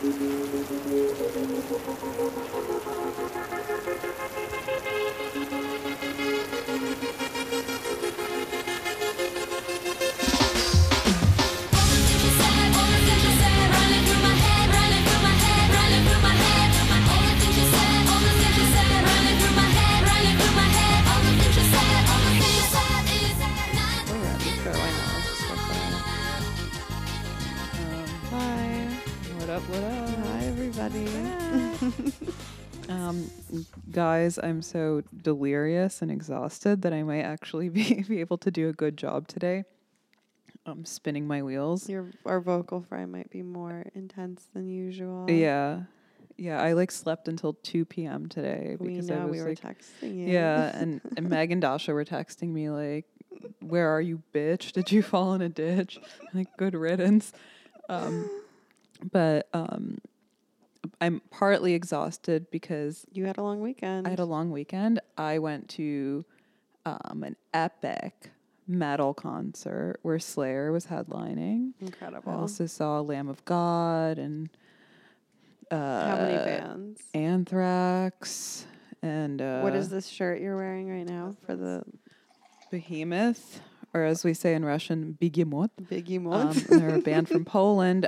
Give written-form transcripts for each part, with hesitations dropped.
Guys, I'm so delirious and exhausted that I might actually be able to do a good job today. I'm spinning my wheels. Our vocal fry might be more intense than usual. Yeah. Yeah, I slept until 2 p.m. today because we I was were texting you. Yeah, and Meg and Dasha were texting me where are you, bitch? Did you fall in a ditch? Good riddance. But I'm partly exhausted because you had a long weekend. I had a long weekend. I went to an epic metal concert where Slayer was headlining. Incredible. I also saw Lamb of God and how many bands? Anthrax and what is this shirt you're wearing right now for the Behemoth, or as we say in Russian, Begemoth. Begemoth. They're a band from Poland.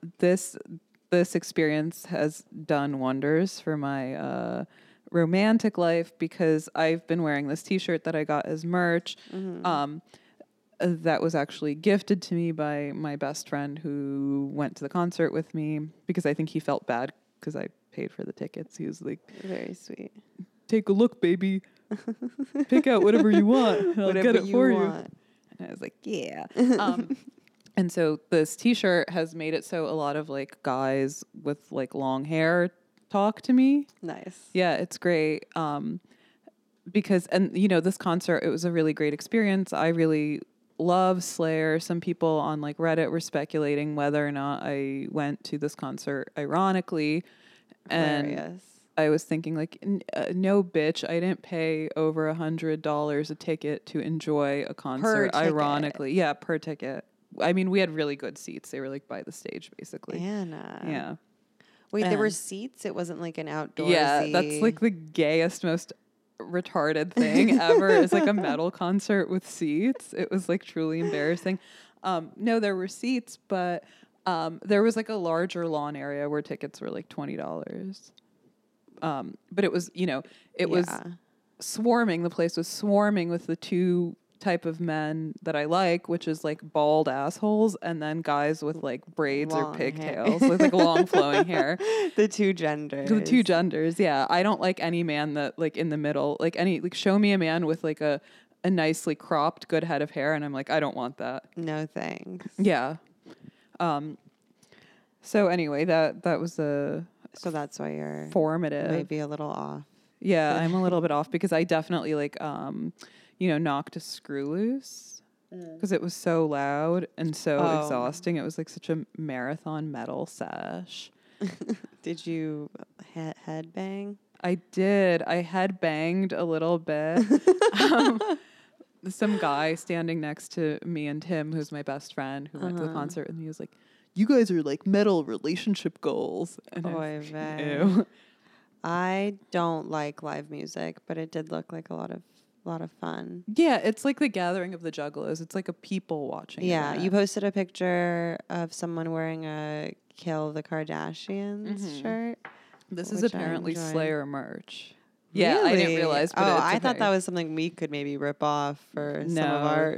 This experience has done wonders for my romantic life because I've been wearing this T-shirt that I got as merch. Mm-hmm. That was actually gifted to me by my best friend who went to the concert with me because I think he felt bad because I paid for the tickets. He was like, very sweet. Take a look, baby. Pick out whatever you want. I'll get it for you. And I was like, yeah. And so this T-shirt has made it so a lot of guys with long hair talk to me. Nice. Yeah, it's great. Because this concert, it was a really great experience. I really love Slayer. Some people on Reddit were speculating whether or not I went to this concert ironically. Hilarious. And I was thinking no, bitch, I didn't pay over $100 a ticket to enjoy a concert ironically. Yeah, per ticket. I mean, we had really good seats. They were by the stage, basically. Anna. Yeah. Wait, there were seats? It wasn't an outdoorsy... Yeah, that's the gayest, most retarded thing ever is a metal concert with seats. It was truly embarrassing. No, there were seats, but there was a larger lawn area where tickets were $20. But it was, it was swarming. The place was swarming with the two type of men that I like, which is bald assholes and then guys with braids long or pigtails with long flowing hair. The two genders. Yeah. I don't like any man that in the middle, show me a man with a nicely cropped good head of hair and I'm I don't want that. No thanks. Yeah. So anyway, that was so that's why you're formative. Maybe a little off. Yeah, I'm a little bit off because I definitely knocked a screw loose because it was so loud and so exhausting. It was such a marathon metal sesh. Did you headbang? I did. I headbanged a little bit. Some guy standing next to me and Tim, who's my best friend, who went to the concert, and he was like, "You guys are metal relationship goals." And I bet. Ew. I don't like live music, but it did look like a lot of fun. Yeah, it's the gathering of the juggalos. It's a people watching. Yeah, event. you posted a picture of someone wearing a Kill the Kardashians shirt. This is apparently Slayer merch. Really? Yeah, I didn't realize. But I thought that was something we could maybe rip off for some of our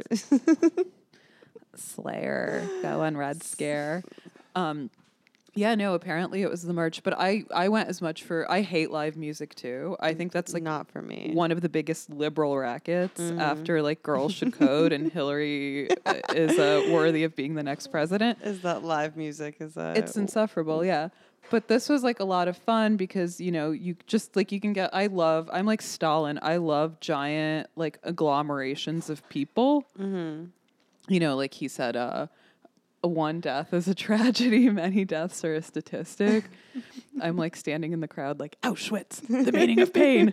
Slayer. Go on Red Scare. Yeah, no, apparently it was the merch, but I went as much for, I hate live music too. I think that's not for me. One of the biggest liberal rackets after Girls Should Code and Hillary is worthy of being the next president. Is that live music it's insufferable, yeah. But this was a lot of fun because, you just you can get, I'm like Stalin. I love giant agglomerations of people. Mm-hmm. He said, one death is a tragedy, many deaths are a statistic. I'm standing in the crowd Auschwitz, the meaning of pain.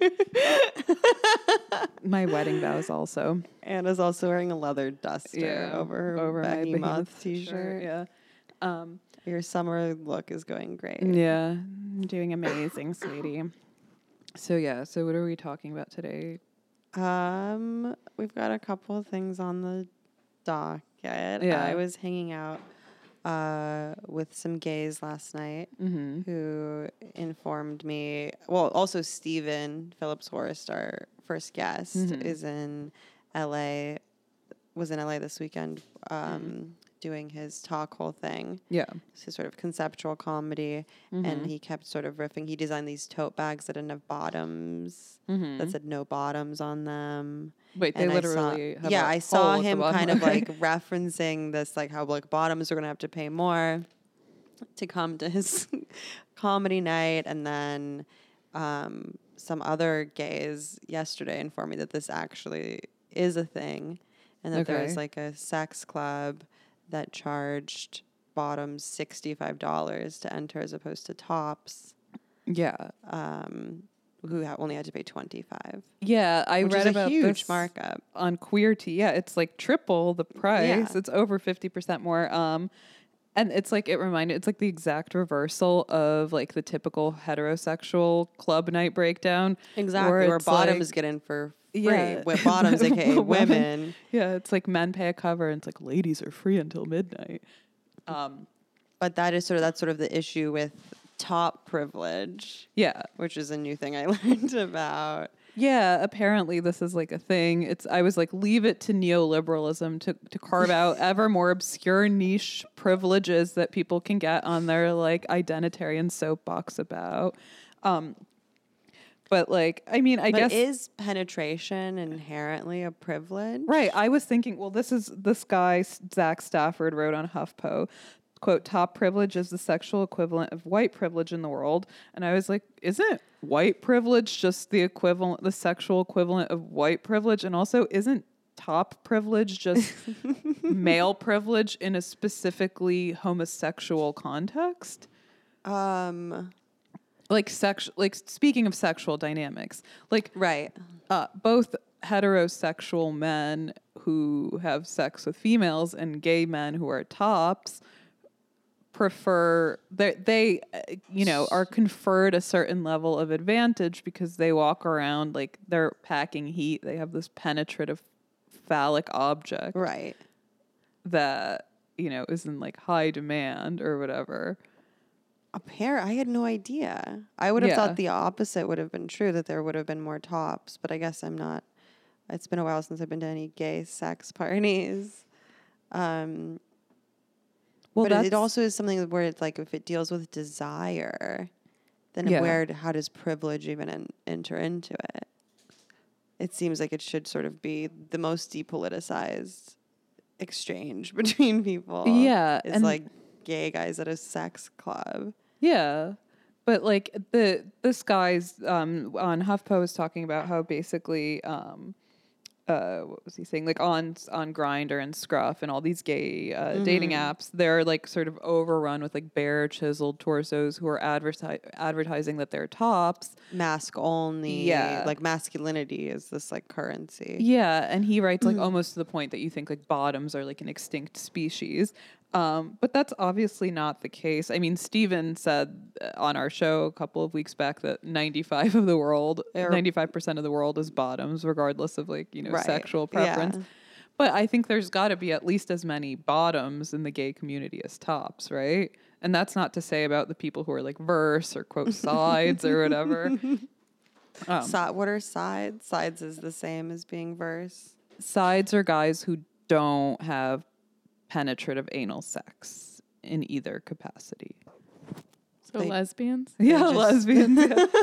My wedding vows also. Anna's also wearing a leather duster over her Behemoth t-shirt. Yeah. Your summer look is going great. Yeah, I'm doing amazing, sweetie. So yeah, so what are we talking about today? We've got a couple of things on the docket. Yeah. I was hanging out with some gays last night who informed me. Well, also Stephen Phillips Horst, our first guest, is in LA. Was in LA this weekend, doing his talk hole thing. Yeah. It's his sort of conceptual comedy, and he kept sort of riffing. He designed these tote bags that didn't have bottoms, that said no bottoms on them. Wait, they And literally have yeah, a I saw hole at the him bottom. kind of like referencing this, like how like bottoms are gonna have to pay more to come to his comedy night, and then some other gays yesterday informed me that this actually is a thing, and that there was like a sex club that charged bottoms $65 to enter as opposed to tops. Yeah. Who only had to pay $25. Yeah, I which read is about a huge this markup on Queer Tea. Yeah, it's like triple the price. Yeah. It's over 50% more. And it's like it's like the exact reversal of like the typical heterosexual club night breakdown. Exactly, where it's bottoms like, get in for free. yeah, With bottoms, aka women. Yeah, it's like men pay a cover, and it's like ladies are free until midnight. But that's sort of the issue with top privilege. Yeah, Which is a new thing I learned about. yeah. Apparently, this is like a thing. I was like, leave it to neoliberalism to carve out ever more obscure niche privileges that people can get on their like identitarian soapbox about. But like, I mean, I guess is penetration inherently a privilege? right. I was thinking, well, this guy Zach Stafford wrote on HuffPo. Quote, top privilege is the sexual equivalent of white privilege in the world. And I was like, isn't white privilege just the sexual equivalent of white privilege? And also, isn't top privilege just male privilege in a specifically homosexual context? Like speaking of sexual dynamics, like Right. Both heterosexual men who have sex with females and gay men who are tops prefer they are conferred a certain level of advantage because they walk around like they're packing heat. They have this penetrative phallic object, Right. that is in like high demand or whatever. I had no idea. I would have Yeah. thought the opposite would have been true, that there would have been more tops, but I guess I'm not. It's been a while since I've been to any gay sex parties. Well, but it also is something where it's like, if it deals with desire, then how does privilege even enter into it? It seems like it should sort of be the most depoliticized exchange between people. Yeah, It's and like gay guys at a sex club. Yeah. But like this guy's on HuffPo was talking about how basically what was he saying? Like on Grindr and Scruff and all these gay dating apps, they're like sort of overrun with like bare chiseled torsos who are advertising that they're tops. Mask only. Yeah. Like masculinity is this like currency. Yeah, and he writes like almost to the point that you think like bottoms are like an extinct species. But that's obviously not the case. I mean, Steven said on our show a couple of weeks back that 95% of the world is bottoms, regardless of like, Right. sexual preference. Yeah. But I think there's got to be at least as many bottoms in the gay community as tops, right? And that's not to say about the people who are like verse or quote sides or whatever. What are sides? Sides is the same as being verse. Sides are guys who don't have penetrative anal sex in either capacity. So lesbians? Yeah, just- lesbians.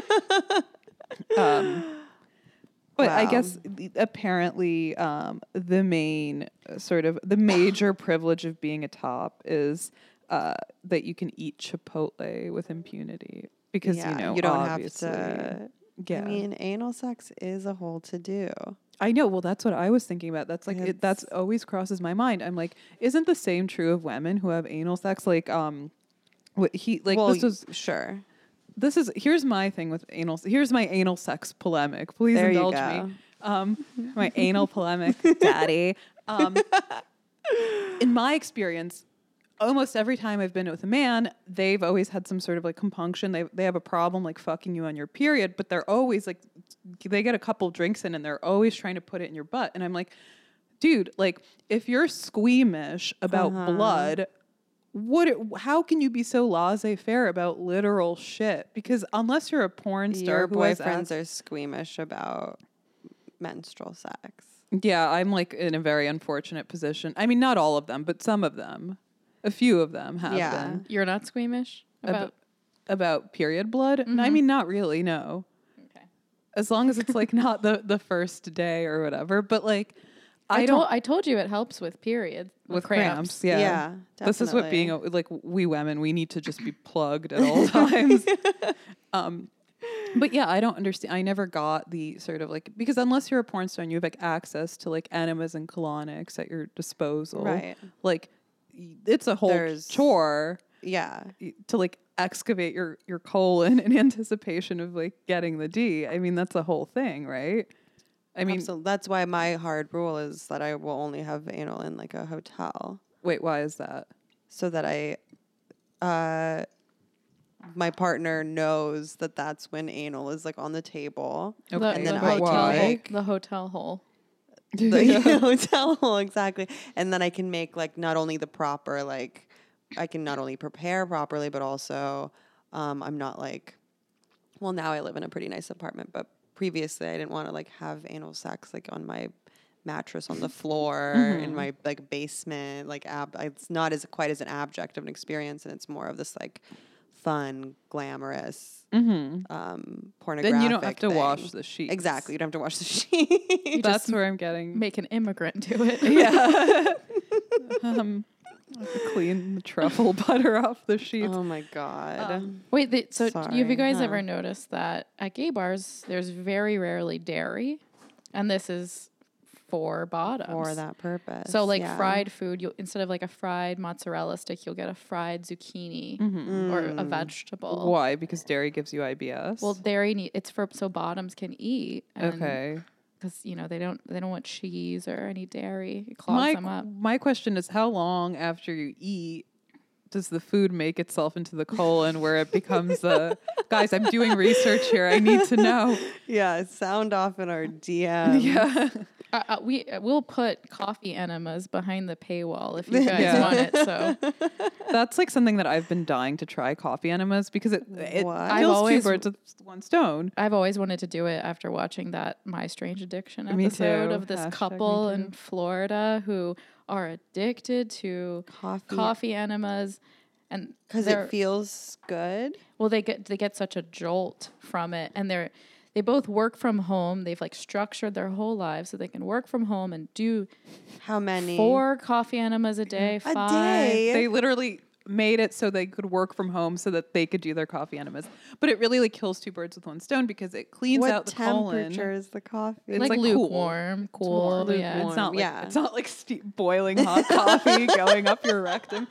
Yeah. But I Wow. guess apparently the major privilege of being a top is that you can eat Chipotle with impunity because you don't have obviously, to. Yeah. I mean, anal sex is a whole to do. I know. Well, that's what I was thinking about. That's like that's always crosses my mind. I'm like, isn't the same true of women who have anal sex? Like, Sure. Here's my thing with anal. Here's my anal sex polemic. Please There you indulge go. me. My anal polemic, daddy. In my experience, almost every time I've been with a man, they've always had some sort of like compunction. They have a problem like fucking you on your period, but they're always like, they get a couple drinks in and they're always trying to put it in your butt. And I'm like, dude, like if you're squeamish about blood, how can you be so laissez-faire about literal shit? Because unless you're a porn star, Your who has boyfriends are squeamish about menstrual sex. yeah, I'm like in a very unfortunate position. I mean, not all of them, but some of them. A few of them have Yeah. been. You're not squeamish About period blood? I mean, not really, no. Okay. As long as it's like not the first day or whatever. But like, I told you it helps with periods. with cramps. Yeah. Yeah, This is what definitely. being like we women, we need to just be plugged at all times. But yeah, I don't understand. I never got the sort of like, because unless you're a porn star and you have like access to like enemas and colonics at your disposal, Right. like it's a whole chore Yeah. to like excavate your colon in anticipation of like getting the D. I mean, that's a whole thing, right? I mean, So that's why my hard rule is that I will only have anal in like a hotel, wait, why is that? so that my partner knows that that's when anal is like on the table. Okay, and then the I hotel, can make the hotel hole. the hotel hole, exactly. And then I can make like not only the proper, like I can not only prepare properly, but also I'm not like, well, now I live in a pretty nice apartment, but previously I didn't want to like have anal sex like on my mattress on the floor in my like basement, like it's not as quite as an abject of an experience, and it's more of this like fun, glamorous, pornographic. Then you don't have to thing. wash the sheets. Exactly, you don't have to wash the sheets. That's where I'm getting. Make an immigrant do it. Yeah. I have to clean the truffle butter off the sheets. Oh my god. Wait, so have Sorry, you guys huh. ever noticed that at gay bars there's very rarely dairy, and this is for bottoms. For that purpose. So like yeah. fried food, you'll instead of like a fried mozzarella stick, you'll get a fried zucchini or a vegetable. Why? Because dairy gives you IBS. Well, dairy it's for so bottoms can eat. okay. Because they don't want cheese or any dairy. It clogs them up. My question is, how long after you eat does the food make itself into the colon where it becomes guys, I'm doing research here. I need to know. Yeah, sound off in our DM. Yeah. We'll put coffee enemas behind the paywall if you guys Yeah. want it. So That's like something that I've been dying to try, coffee enemas, because it What? I've kills two always- birds with one stone. I've always wanted to do it after watching that My Strange Addiction Me episode too. of this Hashtag couple me in too. Florida who are addicted to coffee enemas, and Because it feels good. well, they get such a jolt from it, and they both work from home. They've like structured their whole lives so they can work from home and do How many? 4 coffee enemas a day, 5. day? They literally made it so they could work from home so that they could do their coffee enemas. But it really like kills two birds with one stone because it cleans What out the colon. temperature is the coffee? It's Like, like lukewarm, cool. Yeah. It's not like Yeah. it's not like boiling hot coffee going up your rectum.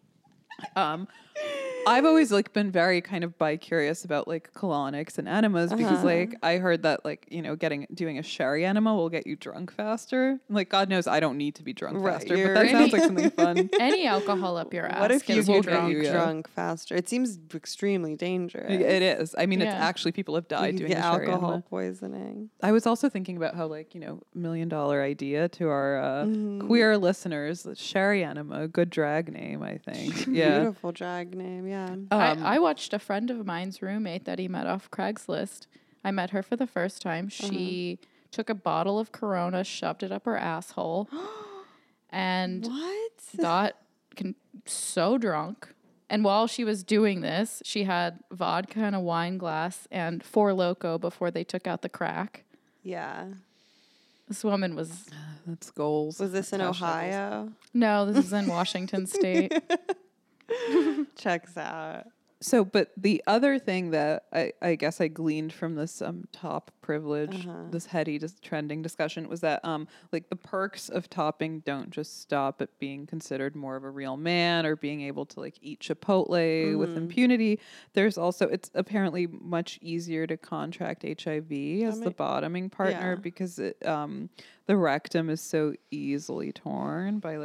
I've always like been very kind of bi-curious about like colonics and enemas because like I heard that like, you know, doing a sherry enema will get you drunk faster. Like God knows I don't need to be drunk Right, faster, but you're- that sounds like something fun. Any alcohol up your ass. What if you gets get drunk? drunk, Yeah. drunk faster? It seems extremely dangerous. It is. I mean, it's Yeah. actually people have You died could doing get the sherry alcohol enema. poisoning. I was also thinking about how, like, you know, $1 million idea to our queer listeners. Sherry enema, a good drag name, I think. Yeah. Beautiful drag name. Yeah. I watched a friend of mine's roommate that he met off Craigslist. I met her for the first time. She took a bottle of Corona, shoved it up her asshole, and What? got so drunk. And while she was doing this, she had vodka in a wine glass and 4 Loko before they took out the crack. Yeah. This woman was That's goals. Was this in That's hashtag goals. Ohio? no, this is in Washington State. Checks out. So, but the other thing that I guess I gleaned from this top privilege, this heady, trending discussion was that like the perks of topping don't just stop at being considered more of a real man or being able to like eat Chipotle with impunity. There's also, it's apparently much easier to contract HIV as the bottoming partner yeah. because it, the rectum is so easily torn by like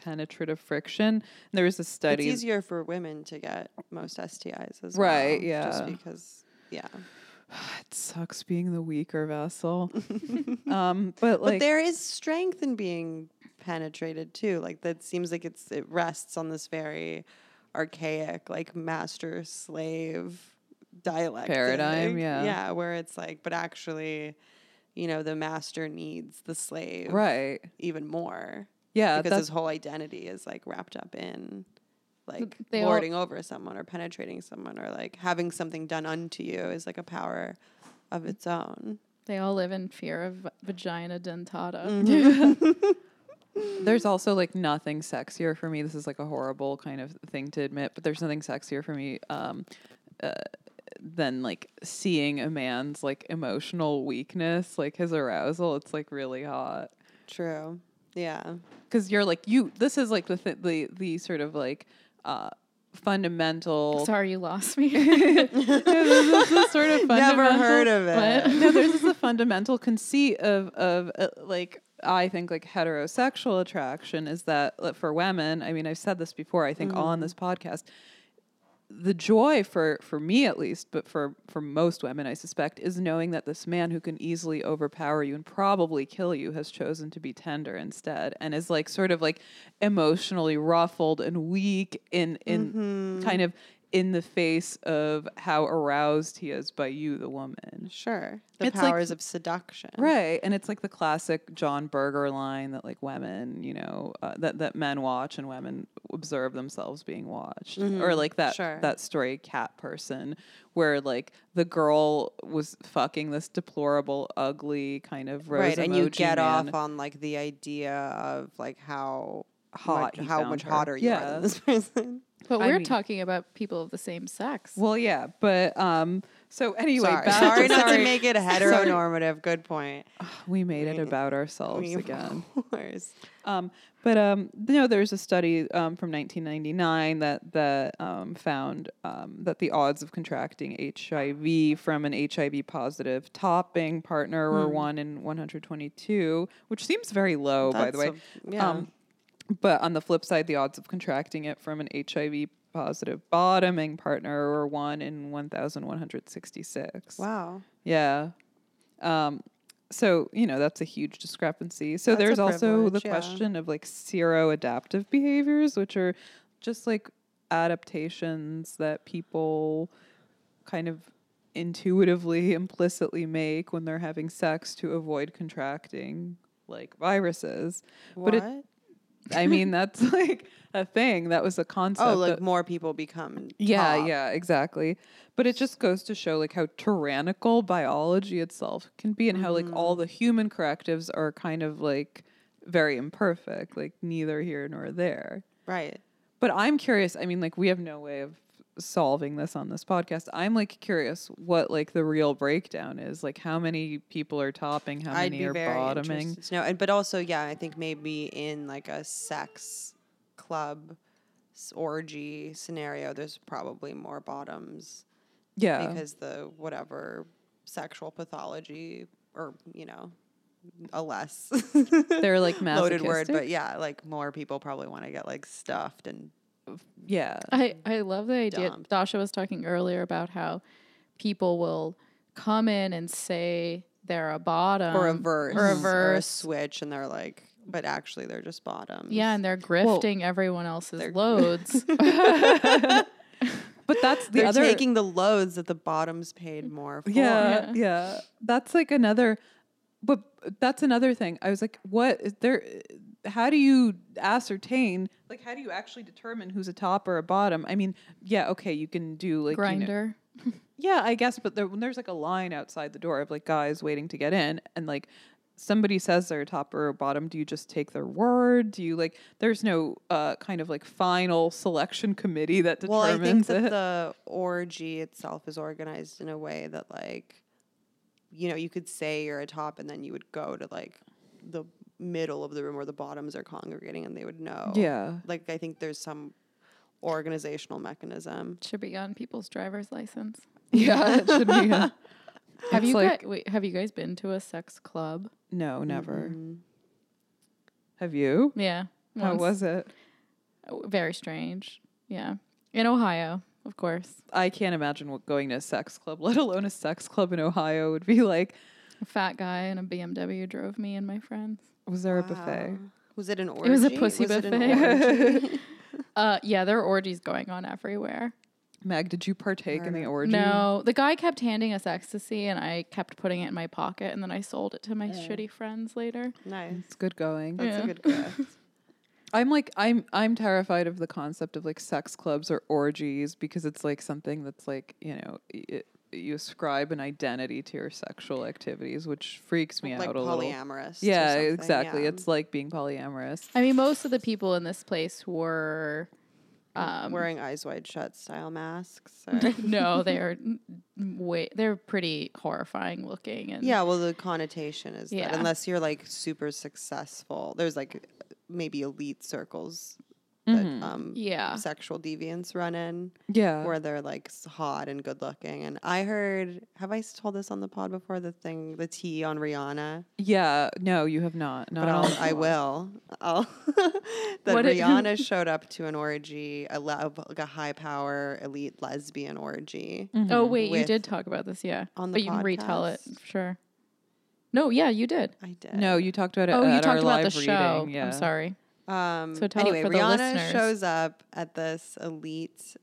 penetrative friction. And there was a study. It's easier for women to get most STIs as Right, well. yeah. Just because, yeah. It sucks being the weaker vessel. But like, there is strength in being penetrated too. Like that seems like it rests on this very archaic, like master slave dialectic paradigm, yeah, where it's like, but actually, you know, the master needs the slave, right, even more, yeah, because his whole identity is like wrapped up in like lording over someone or penetrating someone or like having something done unto you is like a power of its own. They all live in fear of vagina dentata. There's also like nothing sexier for me. This is like a horrible kind of thing to admit, but there's nothing sexier for me than like seeing a man's like emotional weakness, like his arousal. It's like really hot. True. Yeah. Because you're like this is like the sort of like fundamental. Sorry, you lost me. This is sort of fundamental. Never heard of it. No, there's this fundamental conceit of like I think like heterosexual attraction is that for women. I mean, I've said this before. I think on this podcast. The joy for me at least, but for most women, I suspect, is knowing that this man who can easily overpower you and probably kill you has chosen to be tender instead, and is like sort of like emotionally ruffled and weak in kind of in the face of how aroused he is by you, the woman. Sure. The It's powers like, of seduction. Right. And it's like the classic John Berger line that like women, you know, that men watch and women observe themselves being watched. Or like that stray cat person where like the girl was fucking this deplorable, ugly kind of rose right, and you get man. off on like the idea of like how hot how much her. hotter you are than this person. But I we're mean- talking about people of the same sex. Well, yeah, but so anyway, Sorry not to make it heteronormative. Good point. we made it about ourselves Of again. course. But you know, there's a study from 1999 that found that the odds of contracting HIV from an HIV positive topping partner were 1 in 122, which seems very low, by the way. Yeah. But on the flip side, the odds of contracting it from an HIV positive bottoming partner were 1 in 1,166. Wow. Yeah. So, you know, that's a huge discrepancy. So That's there's a also the privilege, yeah. question of like seroadaptive behaviors, which are just like adaptations that people kind of intuitively, implicitly make when they're having sex to avoid contracting like viruses. What? But I mean, that's like a thing. That was a concept. Oh, like that, more people become yeah, top. yeah, exactly. But it just goes to show like how tyrannical biology itself can be and how like all the human correctives are kind of like very imperfect, like neither here nor there. Right. But I'm curious, I mean, like we have no way of solving this on this podcast. I'm like curious what like the real breakdown is, like how many people are topping, how I'd many be are very bottoming. interested to know. And but also, yeah, I think maybe in like a sex club orgy scenario, there's probably more bottoms. Yeah. Because the whatever sexual pathology or, you know, a less They're like loaded word, masochistic? but yeah, like more people probably want to get like stuffed and Yeah. I love the idea. Dumped. Dasha was talking earlier about how people will come in and say they're a bottom or a verse or a or a verse. switch, and they're like, but actually they're just bottoms. Yeah, and they're grifting everyone else's they're- loads. But that's the they're other taking the loads that the bottoms paid more for. Yeah. That's like another, but that's another thing. I was like, what is there? How do you ascertain? Like, how do you actually determine who's a top or a bottom? I mean, yeah, okay, you can do like Grinder. yeah, I guess, but when there's like a line outside the door of like guys waiting to get in, and like somebody says they're a top or a bottom, do you just take their word? Do you like? There's no kind of like final selection committee that Well, I think determines that it. the orgy itself is organized in a way that, like, you know, you could say you're a top, and then you would go to like the middle of the room where the bottoms are congregating, and they would know. Yeah. Like, I think there's some organizational mechanism. Should be on people's driver's license. Yeah, it should be. Have It's you like- have you guys been to a sex club? No, never. Mhm. Have you? Yeah. How once. was it? Very strange. Yeah. In Ohio, of course. I can't imagine what going to a sex club, let alone a sex club in Ohio, would be like. A fat guy in a BMW drove me and my friends. Was there a buffet? Was it an orgy? It was a pussy Was it an buffet. orgy? Yeah, there are orgies going on everywhere. Meg, did you partake in the orgy? No, the guy kept handing us ecstasy, and I kept putting it in my pocket, and then I sold it to my shitty friends later. Nice. It's good going. That's Yeah. a good gift. I'm terrified of the concept of like sex clubs or orgies because it's like something that's like, you know, you ascribe an identity to your sexual activities, which freaks me Like out a little. polyamorous. or Yeah, something, exactly. yeah. It's like being polyamorous. I mean, most of the people in this place were. Wearing eyes wide shut style masks. Or No, they're pretty horrifying looking. And yeah, well, the connotation is that Yeah. unless you're like super successful, there's like maybe elite circles that yeah. sexual deviants run in Yeah. where they're like hot and good looking. And I heard, have I told this on the pod before? The tea on Rihanna. Yeah. No, you have not. Not But on I the- will. That Rihanna showed up to an orgy, like a high power elite lesbian orgy. Oh wait, you With- did talk about this, yeah. on the but you can retell it, podcast. sure. No, yeah, you did. I did. No, you talked about it Oh, you at our talked about the live show. reading. Yeah. I'm sorry. So tell anyway, it for the Rihanna listeners. shows up at this elite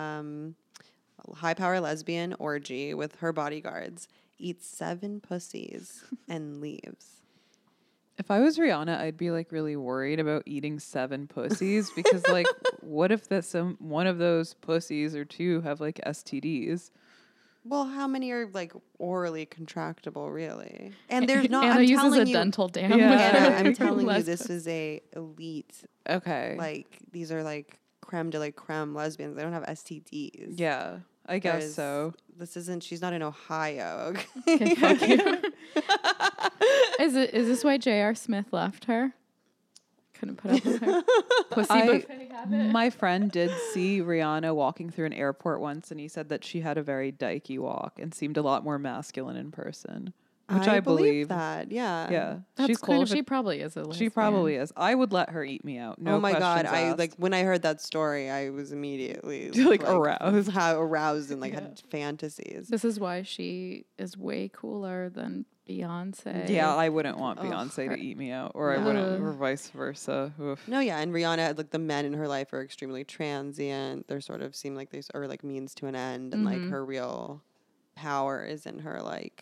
high power lesbian orgy with her bodyguards, eats 7 pussies, and leaves. If I was Rihanna, I'd be like really worried about eating 7 pussies because like, what if that one of those pussies or 2 have like STDs? Well, how many are like orally contractable, really? And there's not. Anna I'm uses telling a you, dental dam. Yeah. Anna, I'm telling you, Lesbian. this is a elite. Okay. Like these are like creme de la creme lesbians. They don't have STDs. Yeah, I guess There's- so. This isn't. She's not in Ohio. Okay, fuck you. Is this why J.R. Smith left her? Couldn't put up with her. Pussy buffet habit. My friend did see Rihanna walking through an airport once, and he said that she had a very dykey walk and seemed a lot more masculine in person, which I believe that. Yeah. Yeah, That's she's cool. cool. She probably is a lesbian. She probably is. I would let her eat me out. No Oh my god! questions I asked. like when I heard that story, I was immediately Like, aroused. aroused and like had fantasies. This is why she is way cooler than Beyonce. Yeah, I wouldn't want Ugh. Beyonce to eat me out, or I No. wouldn't, or vice versa. Oof. No, yeah, and Rihanna, like the men in her life are extremely transient. They're sort of seem like they are like means to an end, and like her real power is in her like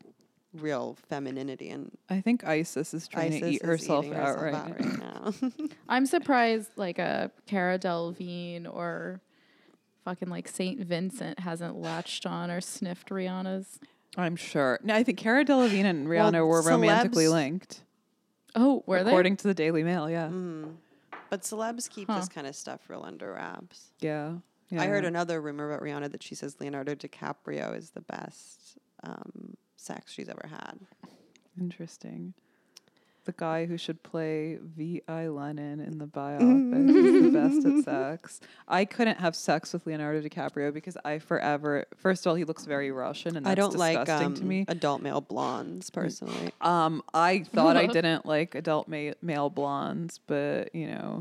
real femininity. And I think Isis is trying to eat is herself eating out herself right now. now. I'm surprised like a Cara Delevingne or fucking like Saint Vincent hasn't latched on or sniffed Rihanna's. I'm sure. No, I think Cara Delevingne and Well, Rihanna were romantically celebs- linked, Oh, were they? according to the Daily Mail. Yeah, But celebs keep this kind of stuff real under wraps. yeah. I heard another rumor about Rihanna that she says Leonardo DiCaprio is the best sex she's ever had. Interesting. The guy who should play V.I. Lenin in the biopic is the best at sex. I couldn't have sex with Leonardo DiCaprio because first of all, he looks very Russian, and that's I don't like disgusting to me. adult male blondes personally. I thought I didn't like adult male blondes, but you know,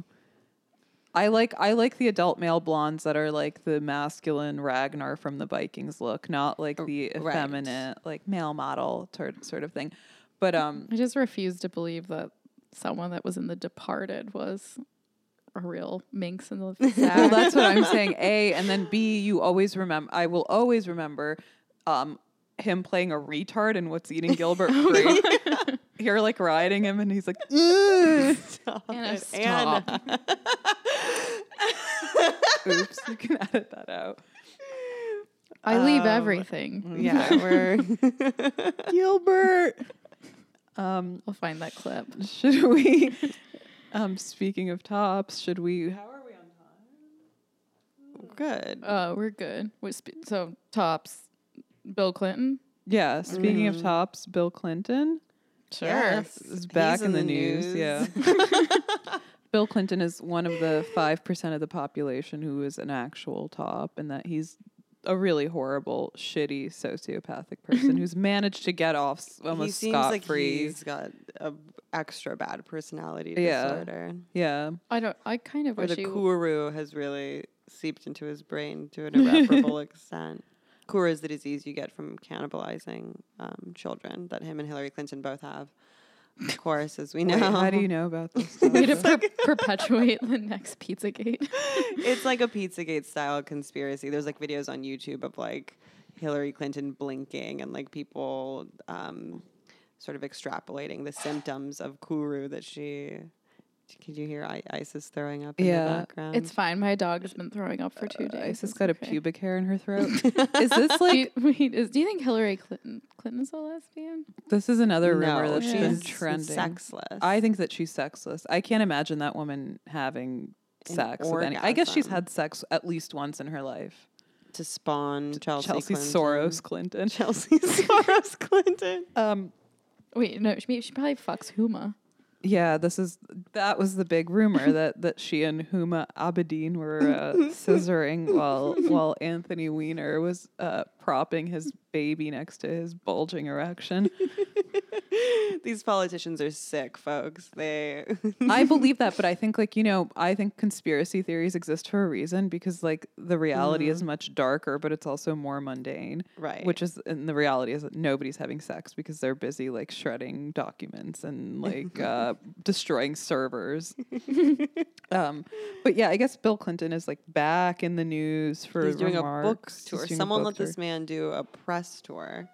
I like the adult male blondes that are like the masculine Ragnar from the Vikings look, not like the Right. effeminate like male model sort of thing. But I just refuse to believe that someone that was in The Departed was a real minx in the well, sack. that's what I'm saying. A, and then B, I will always remember him playing a retard in What's Eating Gilbert Grape. You're like riding him and he's like, Stop Anna, it, stop. Anna. oops, you can edit that out. I leave everything. Yeah, we're Gilbert. We'll find that clip. Should we, speaking of tops, how are we on time? good. We're good. So tops, Bill Clinton. Yeah, speaking of tops, Bill Clinton Sure. Yes, is back he's in the news. Yeah. Bill Clinton is one of the 5% of the population who is an actual top, and that he's a really horrible, shitty, sociopathic person who's managed to get off He almost seems like scot-free. he's got a extra bad personality Yeah. disorder. Yeah. I kind of Or wish the he Kuru has really seeped into his brain to an irreparable extent. Kuru is the disease you get from cannibalizing children that him and Hillary Clinton both have. Of course, as we know. Wait, how do you know about this? way to Tasha? perpetuate the next Pizzagate. It's like a Pizzagate style conspiracy. There's like videos on YouTube of like Hillary Clinton blinking and like people sort of extrapolating the symptoms of Kuru that she. Could you hear Isis throwing up in the background? It's fine. My dog has been throwing up for 2 days. Isis It's got okay. a pubic hair in her throat. Is this like? Do you think Hillary Clinton's a lesbian? This is another rumor No, that's been she's trending. sexless. I think that she's sexless. I can't imagine that woman having An sex with any. I guess she's orgasm. had sex at least once in her life. to spawn Chelsea Clinton. Soros Clinton. Chelsea Soros Clinton. Wait, no, she probably fucks Huma. Yeah, that was the big rumor that she and Huma Abedin were scissoring while Anthony Weiner was propping his baby next to his bulging erection. These politicians are sick, folks. I believe that, but I think I think conspiracy theories exist for a reason because like the reality is much darker, but it's also more mundane. Right. And the reality is that nobody's having sex because they're busy like shredding documents and like destroying servers. But yeah, I guess Bill Clinton is like back in the news for He's doing a book remarks. tour. He's doing a Someone book let this tour. man do a press tour.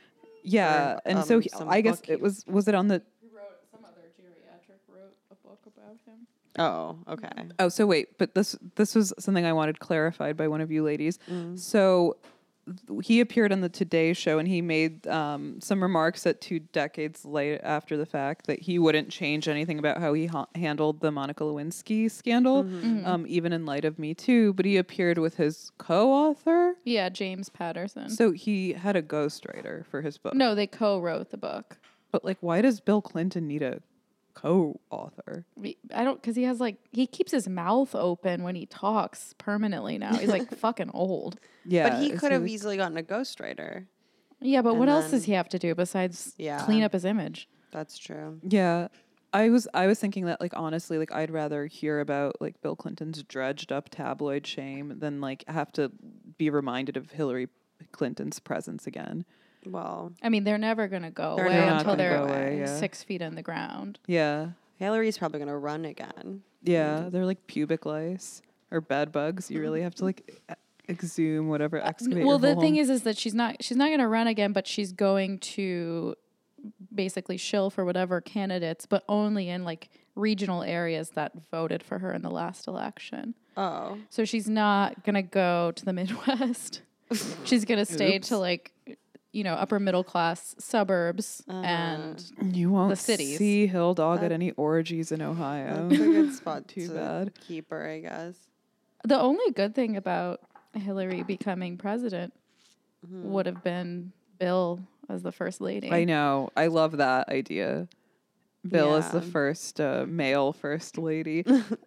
Yeah, for, and so some I guess book it was it on the Some other geriatric wrote a book about him. Oh, okay. Oh, so wait, but this was something I wanted clarified by one of you ladies. Mm. So he appeared on the Today Show and he made some remarks that 2 decades late after the fact that he wouldn't change anything about how he handled the Monica Lewinsky scandal, even in light of Me Too. But he appeared with his co-author. Yeah, James Patterson. So he had a ghostwriter for his book. No, they co-wrote the book. But like, why does Bill Clinton need a co-author? I don't, because he keeps his mouth open when he talks permanently now. He's like fucking old. Yeah, But he is could have like- easily gotten a ghostwriter. Yeah, but And what else does then- he have to do besides Yeah. clean up his image? That's true. Yeah. I was thinking that like honestly like I'd rather hear about like Bill Clinton's dredged up tabloid shame than like have to be reminded of Hillary Clinton's presence again. Well, I mean, they're never going to go They're away not until gonna they're go away, yeah. 6 feet in the ground. Yeah. Hillary's probably going to run again. Yeah, they're like pubic lice or bed bugs. You really have to like exhume whatever excavate. Well, the thing is that she's not going to run again, but she's going to basically shill for whatever candidates, but only in like regional areas that voted for her in the last election. Oh. So she's not going to go to the Midwest. She's going to stay Oops. to like, upper middle class suburbs and you won't the cities. see Hill Dog at any orgies in Ohio. That's a good spot Too to bad. keep her, I guess. the only good thing about Hillary becoming president would have been Bill as the first lady. I know. I love that idea. Bill is the Yeah. first male first lady.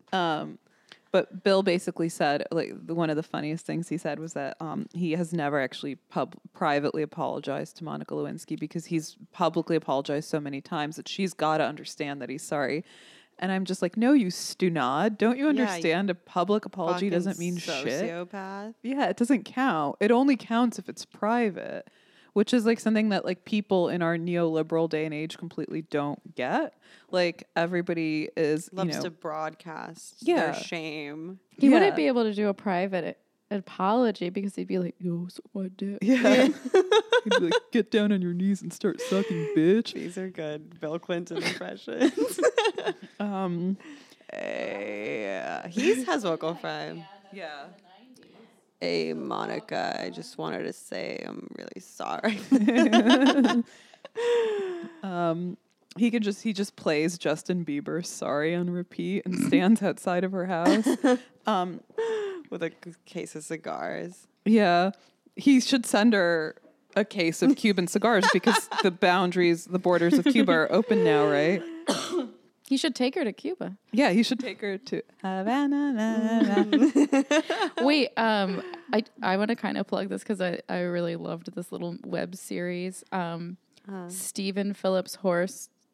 But Bill basically said, like, one of the funniest things he said was that he has never actually privately apologized to Monica Lewinsky because he's publicly apologized so many times that she's got to understand that he's sorry. And I'm just like, no, you stunod. Don't you Yeah, understand? A public apology Fucking doesn't mean shit. sociopath. Yeah, it doesn't count. It only counts if it's private, which is like something that like people in our neoliberal day and age completely don't get. Like everybody is, Loves to broadcast Yeah. their shame. He Yeah. wouldn't be able to do a private apology because he'd be like, yo, suck my dick. yeah. He'd be like, get down on your knees and start sucking, bitch. These are good Bill Clinton impressions. He has vocal fry. Yeah. Hey, Monica, I just wanted to say I'm really sorry. He just plays Justin Bieber "Sorry" on repeat and stands outside of her house. With a case of cigars. Yeah. He should send her a case of Cuban cigars because the borders of Cuba are open now, right? He should take her to Cuba. Yeah, he should take her to Havana. Wait, I want to kind of plug this because I really loved this little web series. Stephen Phillips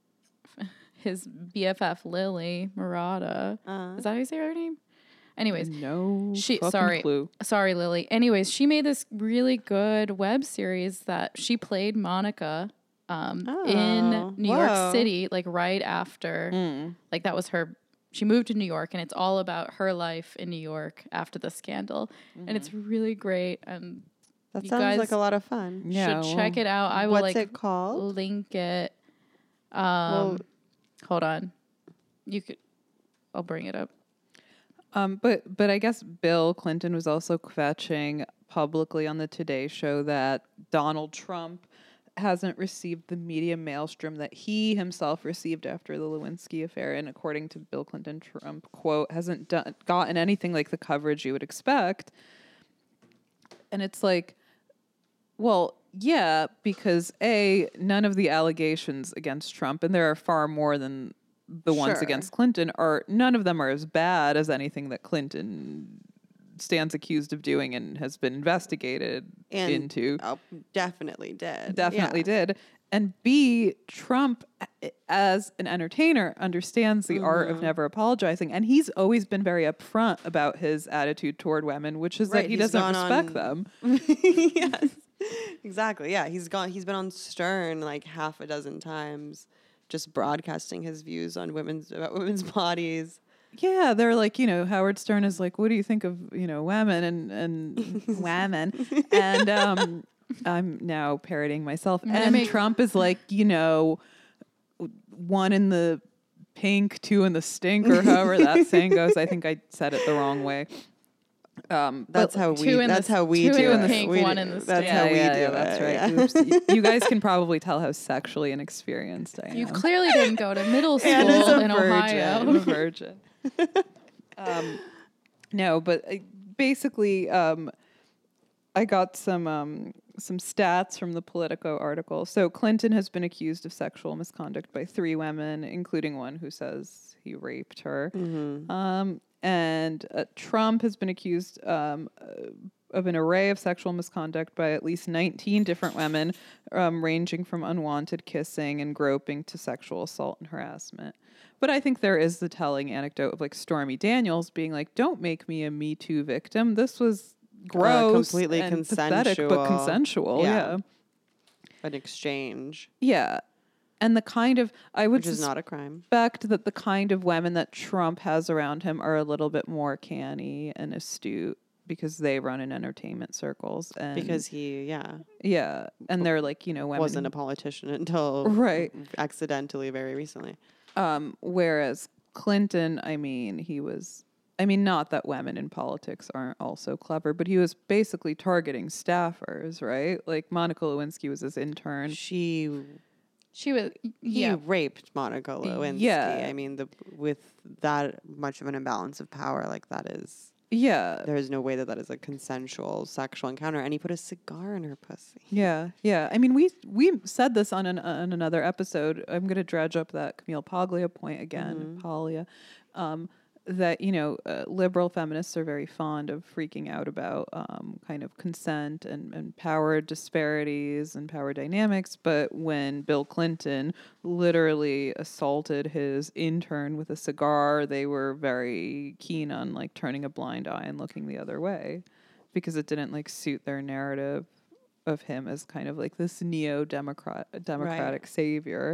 his BFF Lily Murata. Is that how you say her name? Anyways, No fucking sorry, clue. sorry, Lily. Anyways, she made this really good web series that she played Monica in New York City, like right after, like that was her. She moved to New York, and it's all about her life in New York after the scandal, and it's really great. And That you sounds guys like a lot of fun. Yeah, should check it out. I will What's like it called? link it. Well, Hold on, you could. I'll bring it up. But I guess Bill Clinton was also kvetching publicly on the Today Show that Donald Trump hasn't received the media maelstrom that he himself received after the Lewinsky affair, and according to Bill Clinton, Trump, quote, hasn't gotten anything like the coverage you would expect. And it's like, well, yeah, because none of the allegations against Trump, and there are far more than the ones Sure. against Clinton, none of them are as bad as anything that Clinton stands accused of doing and has been investigated into. Definitely did. Definitely Yeah. did. And B, Trump, as an entertainer, understands the art of never apologizing. And he's always been very upfront about his attitude toward women, which is Right, that he he's doesn't gone respect on- them. Yes. Exactly. Yeah. He's been on Stern like half a dozen times, just broadcasting his views on about women's bodies. Yeah, they're like, Howard Stern is like, what do you think of, women and women? And I'm now parroting myself. And Trump is like, one in the pink, two in the stink, or however that saying goes. I think I said it the wrong way. That's how we. two in That's the- how we two do in the it. pink, We one do- in the That's stink. how we do it. That's right. Yeah. Oops. You guys can probably tell how sexually inexperienced I am. You clearly didn't go to middle school Anna's a in virgin. I'm a Ohio. virgin. No, but basically, I got some stats from the Politico article. So Clinton has been accused of sexual misconduct by 3 women, including one who says he raped her. And Trump has been accused of an array of sexual misconduct by at least 19 different women, ranging from unwanted kissing and groping to sexual assault and harassment. But I think there is the telling anecdote of like Stormy Daniels being like, "Don't make me a Me Too victim. This was gross, completely and pathetic, but consensual." Yeah. Yeah, An exchange, yeah. And the kind of I would which is not a crime. suspect that the kind of women that Trump has around him are a little bit more canny and astute because they run in entertainment circles, and Because he, and they're like women wasn't a politician until Right. accidentally very recently. Whereas Clinton, he was. Not that women in politics aren't also clever, but he was basically targeting staffers, right? Like Monica Lewinsky was his intern. She was, he raped Monica Lewinsky. Yeah. I mean, with that much of an imbalance of power, like that is, Yeah. there is no way that is a consensual sexual encounter. And he put a cigar in her pussy. Yeah, yeah. We said this on another episode. I'm going to dredge up that Camille Paglia point again, Paglia, that liberal feminists are very fond of freaking out about kind of consent and power disparities and power dynamics. But when Bill Clinton literally assaulted his intern with a cigar, they were very keen on like turning a blind eye and looking the other way, because it didn't like suit their narrative of him as kind of like this democratic savior.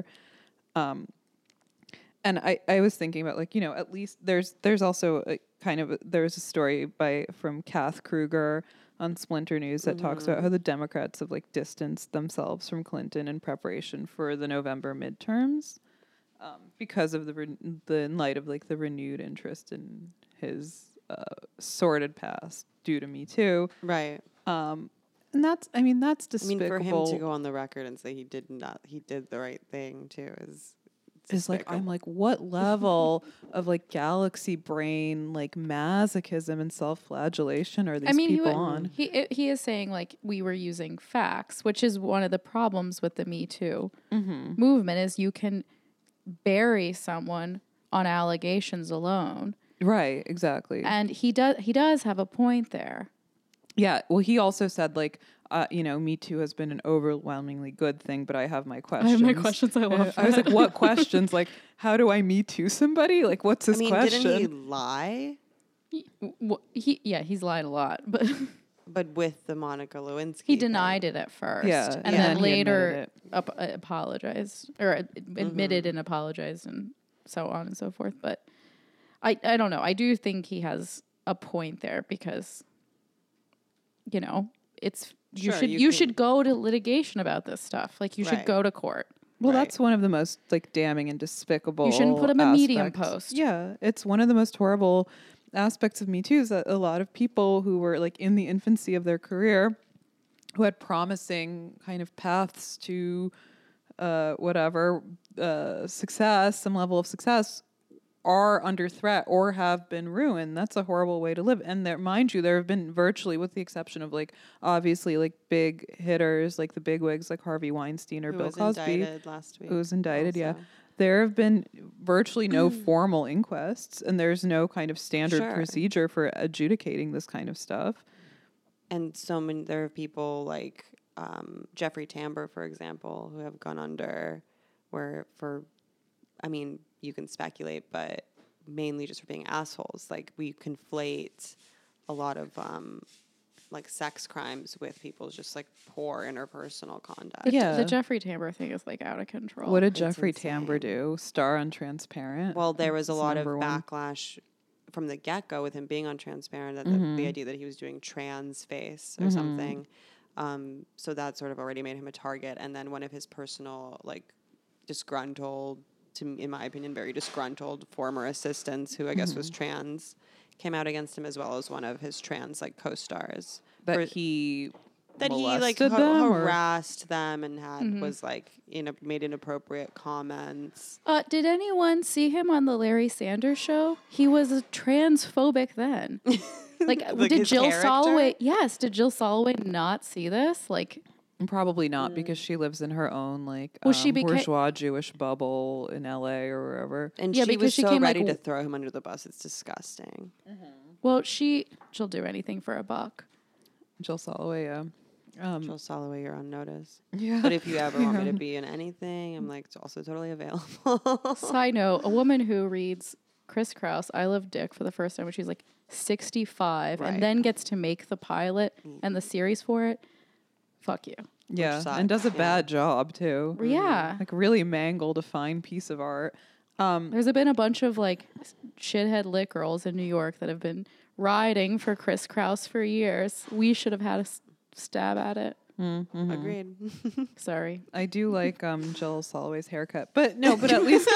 And I was thinking about like, at least there's also a kind of there's a story from Kath Kruger on Splinter News that talks about how the Democrats have like distanced themselves from Clinton in preparation for the November midterms, because of in light of like the renewed interest in his sordid past due to Me Too. Right. And that's despicable. For him to go on the record and say he did the right thing too is like, I'm like, what level of like galaxy brain, like masochism and self-flagellation are these people on? He is saying like we were using facts, which is one of the problems with the Me Too movement is you can bury someone on allegations alone. Right, exactly. And he does have a point there. Yeah, well, he also said, like, Me Too has been an overwhelmingly good thing, but I have my I questions. have my questions. I love I was that. like, what questions? Like, how do I Me Too somebody? Like, what's his question? didn't he lie? He's lied a lot, but But with the Monica Lewinsky he thing. denied it at first. Yeah, And yeah. then And he later admitted apologized or admitted and apologized and so on and so forth. But I don't know. I do think he has a point there because, it's you Sure, should you you can- should go to litigation about this stuff. Like you should Right. go to court. Well, Right. that's one of the most like damning and despicable. You shouldn't put him a Medium aspects. post. Yeah, it's one of the most horrible aspects of Me Too is that a lot of people who were like in the infancy of their career, who had promising kind of paths to success, some level of success, are under threat or have been ruined. That's a horrible way to live. And there, mind you, there have been virtually, with the exception of like obviously like big hitters, like the bigwigs, like Harvey Weinstein or Who Bill was Cosby, indicted last week. who was indicted. Yeah, also. there have been virtually no formal inquests, and there's no kind of standard Sure. procedure for adjudicating this kind of stuff. And there are people like Jeffrey Tambor, for example, who have gone under you can speculate, but mainly just for being assholes. Like we conflate a lot of like sex crimes with people's just like poor interpersonal conduct. Yeah. The Jeffrey Tambor thing is like out of control. What did It's Jeffrey insane. Tambor do? Star on Transparent? Well, there was a It's lot of number one. backlash from the get-go with him being on Transparent, that Mm-hmm. the idea that he was doing trans face or something. So that sort of already made him a target. And then one of his personal, like, disgruntled, in my opinion, very disgruntled former assistants, who I guess was Mm-hmm. trans, came out against him, as well as one of his trans, like, co-stars. that for- he that he like molested them, or- harassed them and had was like made inappropriate comments. Did anyone see him on the Larry Sanders Show? He was transphobic then. Like Like did his Jill character? Soloway? Yes, did Jill Soloway not see this? Like, Probably not, because she lives in her own like Well, she became- bourgeois Jewish bubble in LA or wherever. And Yeah, she because was she so came, like, ready to w- throw him under the bus. It's disgusting. well, she'll do anything for a buck. Jill Soloway, yeah. Jill Soloway, you're on notice. Yeah. But if you ever want me to be in anything, I'm like also totally available. Side note: a woman who reads Chris Kraus, I Love Dick for the first time when she's like 65, Right. and then gets to make the pilot and the series for it. Fuck you. Yeah, sucks, and does a yeah. bad job too. Yeah. Like really mangled a fine piece of art. There's been a bunch of like shithead lit girls in New York that have been riding for Chris Kraus for years. We should have had a stab at it. Agreed. Sorry. I do like Jill Soloway's haircut, but no, but at least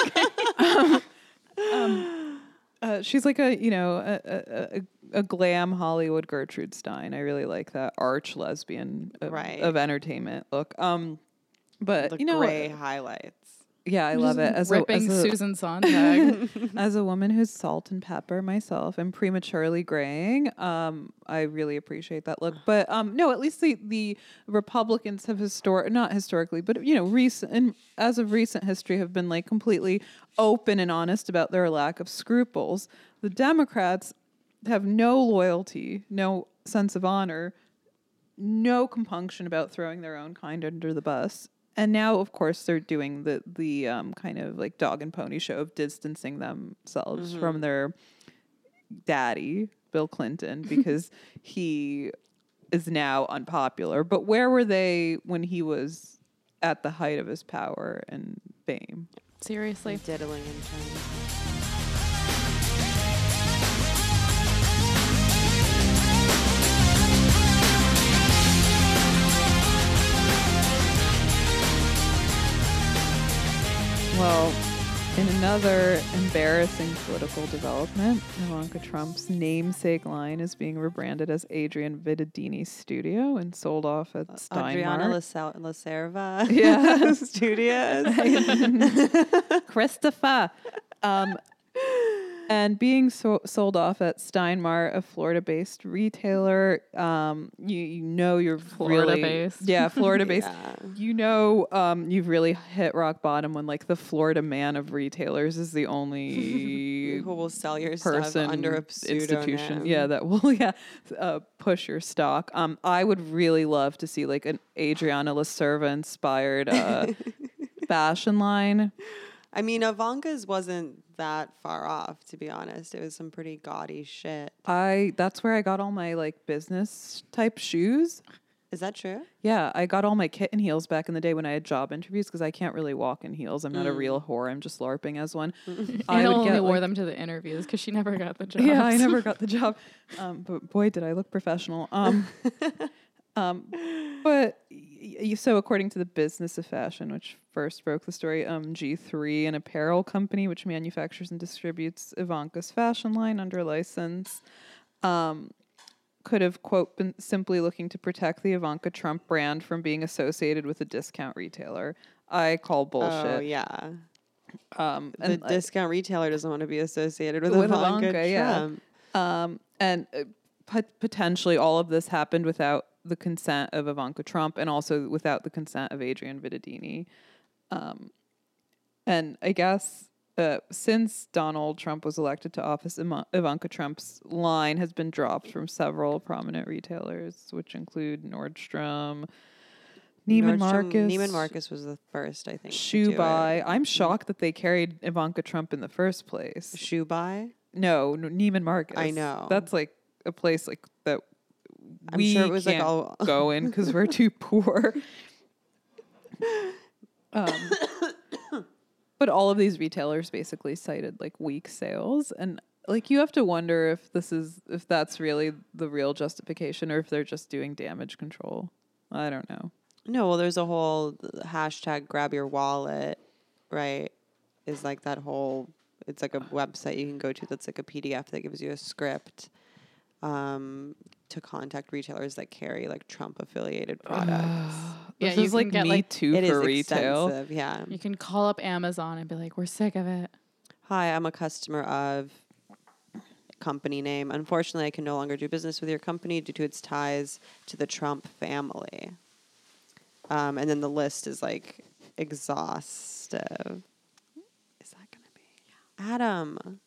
she's like a glam Hollywood Gertrude Stein. I really like that arch lesbian Right. of entertainment look. But The you know, gray highlights. yeah, I love it. Ripping Susan Sontag. As a woman who's salt and pepper myself and prematurely graying, I really appreciate that look. But no, at least the Republicans have not historically, but as of recent history, have been like completely open and honest about their lack of scruples. The Democrats have no loyalty, no sense of honor, no compunction about throwing their own kind under the bus. And now, of course, they're doing the kind of like dog and pony show of distancing themselves from their daddy, Bill Clinton, because he is now unpopular. But where were they when he was at the height of his power and fame? Seriously. Diddling and turning. Well, in another embarrassing political development, Ivanka Trump's namesake line is being rebranded as Adrian Vittadini Studio and sold off at Adriana Steinmart. Lacerva Yeah. Studios. Christopher. And being sold off at Steinmart, a Florida-based retailer, you know you're Florida-based. Florida-based. Yeah. You know, you've really hit rock bottom when like the Florida man of retailers is the only Who will sell your person stuff under a institution, pseudonym. that will push your stock. I would really love to see like an Adriana Lacerva inspired fashion line. I mean, Ivanka's wasn't that far off, to be honest. It was some pretty gaudy shit. That's where I got all my like business type shoes. Is that true? Yeah, I got all my kitten heels back in the day when I had job interviews because I can't really walk in heels. I'm not a real whore. I'm just LARPing as one. I only wore them to the interviews because she never got the job. Yeah, I never got the job. But boy, did I look professional. But so according to the Business of Fashion, which first broke the story, G3, an apparel company which manufactures and distributes Ivanka's fashion line under license, could have, quote, been simply looking to protect the Ivanka Trump brand from being associated with a discount retailer. I call bullshit. Oh, yeah. And The discount retailer doesn't want to be associated with Ivanka Trump. And potentially all of this happened without the consent of Ivanka Trump and also without the consent of Adrian Vittadini. And I guess since Donald Trump was elected to office, Ivanka Trump's line has been dropped from several prominent retailers, which include Nordstrom, Neiman Marcus. Neiman Marcus was the first, I think. Shoe Buy. I'm shocked that they carried Ivanka Trump in the first place. Shoe Buy? No, Neiman Marcus. I know. That's like a place like that I'm sure it was like can't all go in because we're too poor. But all of these retailers basically cited like weak sales, and like you have to wonder if that's really the real justification or if they're just doing damage control. I don't know. No, well, there's a whole hashtag grab your wallet, right? Is like that whole, it's like a website you can go to that's like a PDF that gives you a script to contact retailers that carry like Trump affiliated products. This you is can like get, Me like- Too It is for retail. extensive, yeah. You can call up Amazon and be like, we're sick of it. Hi, I'm a customer of company name. Unfortunately, I can no longer do business with your company due to its ties to the Trump family. And then the list is like exhaustive. Is that going to be Adam?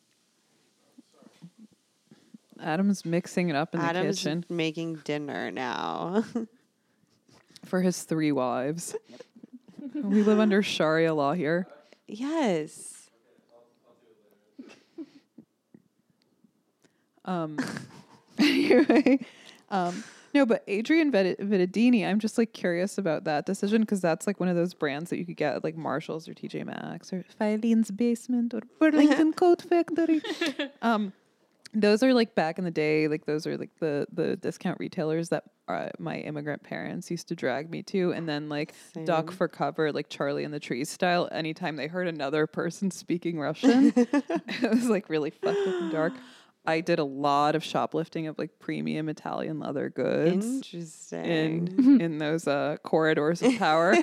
Adam's mixing it up in Adam's the kitchen making dinner now. for his 3 wives. We live under Sharia law here. Yes. Anyway, no, but Adrian Vittadini, I'm just like curious about that decision because that's like one of those brands that you could get at like Marshalls or TJ Maxx or Filene's Basement or Burlington Coat Factory. Those are like back in the day, like those are like the discount retailers that my immigrant parents used to drag me to, and then like duck Same. for cover, like Charlie and the Trees style. Anytime they heard another person speaking Russian, it was like really fucked up and dark. I did a lot of shoplifting of like premium Italian leather goods Interesting. in those corridors of power.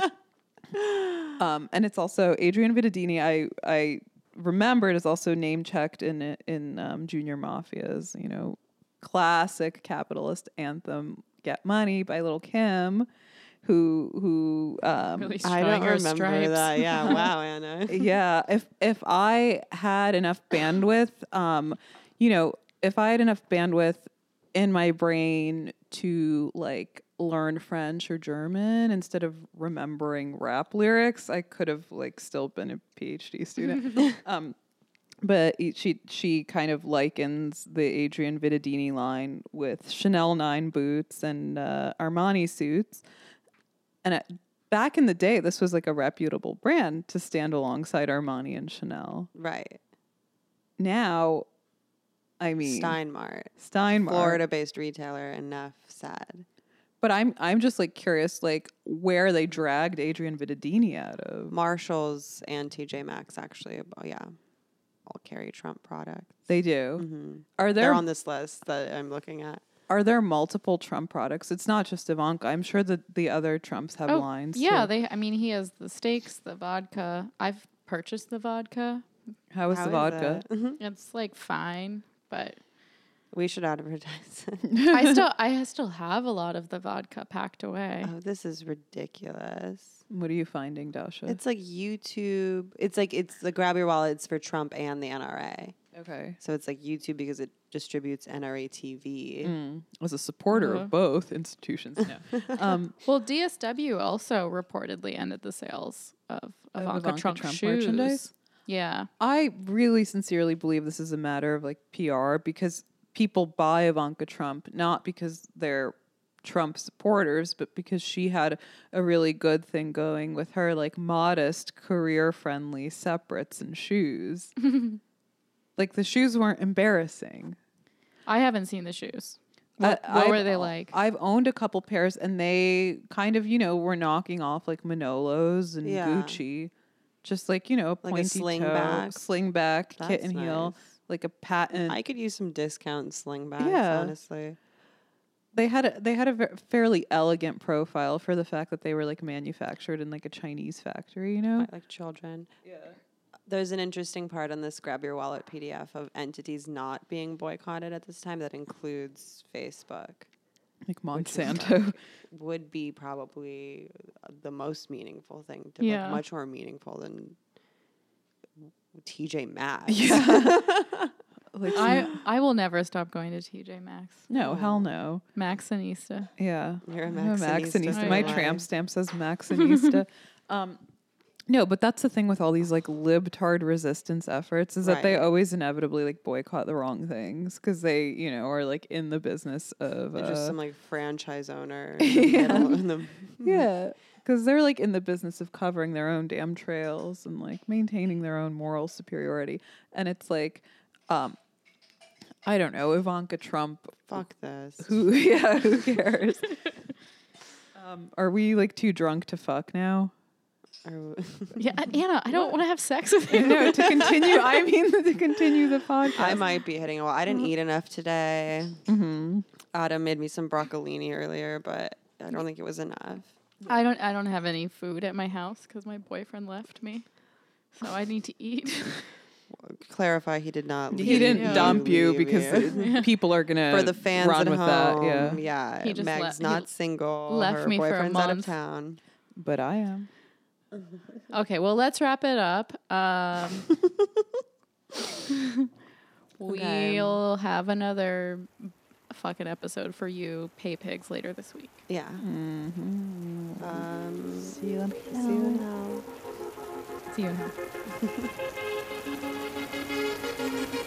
And it's also Adrian Vittadini. I remembered is also name checked in Junior Mafia's, classic capitalist anthem "Get Money" by Lil' Kim, who Really I don't showing her remember stripes. that. Yeah, wow, Anna. yeah, if I had enough bandwidth, if I had enough bandwidth in my brain to like learn French or German instead of remembering rap lyrics, I could have like still been a PhD student. But she kind of likens the Adrian Vittadini line with Chanel 9 boots and Armani suits. And back in the day, this was like a reputable brand to stand alongside Armani and Chanel. Right. Now, I mean, Steinmart. Florida-based retailer, enough said. But I'm just like curious, like where they dragged Adrian Vittadini out of. Marshalls and TJ Maxx actually, all carry Trump products. They do. Mm-hmm. Are They're there on this list that I'm looking at. Are there multiple Trump products? It's not just Ivanka. I'm sure that the other Trumps have lines. Yeah, too. he has the steaks, the vodka. I've purchased the vodka How was How the is vodka? it? It's like fine, but We should advertise it. I still have a lot of the vodka packed away. Oh, this is ridiculous. What are you finding, Dasha? It's like YouTube. It's the Grab Your Wallets for Trump and the NRA. okay. So it's like YouTube because it distributes NRA TV. As a supporter Uh-huh. of both institutions. No. Well, DSW also reportedly ended the sales of Ivanka Trump shoes. merchandise. Yeah. I really sincerely believe this is a matter of like PR because people buy Ivanka Trump not because they're Trump supporters, but because she had a really good thing going with her like modest, career-friendly separates and shoes. Like the shoes weren't embarrassing. I haven't seen the shoes. What were they like? I've owned a couple pairs and they kind of, were knocking off like Manolos and Yeah. Gucci. Just like, pointy slingback. slingback, That's kitten heel, nice. like a patent. I could use some discount slingbacks, Yeah. honestly. They had a fairly elegant profile for the fact that they were like manufactured in like a Chinese factory, I like children. Yeah. There's an interesting part on this Grab Your Wallet PDF of entities not being boycotted at this time that includes Facebook. Like which is, Monsanto. would be probably the most meaningful thing to Yeah. like, much more meaningful than TJ Maxx. Yeah. Like I will never stop going to TJ Maxx. no, hell no. Maxinista. Yeah. You're a I'm Maxinista for My life. tramp stamp says Maxinista. No, but that's the thing with all these like libtard resistance efforts is that they Right. always inevitably like boycott the wrong things because they, are like in the business of They're just some like franchise owner Yeah. in the yeah, because they're like in the business of covering their own damn trails and like maintaining their own moral superiority. And it's like, I don't know, Ivanka Trump. fuck this. Who cares? Are we like too drunk to fuck now? Yeah, Anna, I don't want to have sex with you. No, to continue. I mean, to continue the podcast. I might be hitting a wall. I didn't eat enough today. Mm-hmm. Adam made me some broccolini earlier, but I don't think it was enough. I don't have any food at my house because my boyfriend left me. So I need to eat. Clarify, he did not. He didn't Yeah. dump you leave because people are gonna for the fans run at with home. that. Yeah, Yeah, He just Meg's he not single. left Her me for a boyfriend's out of month. town. but I am. Okay, well, let's wrap it up. Okay. We'll have another fucking episode for you, Pay Pigs, later this week. Yeah. See you in See you in hell. See you in hell.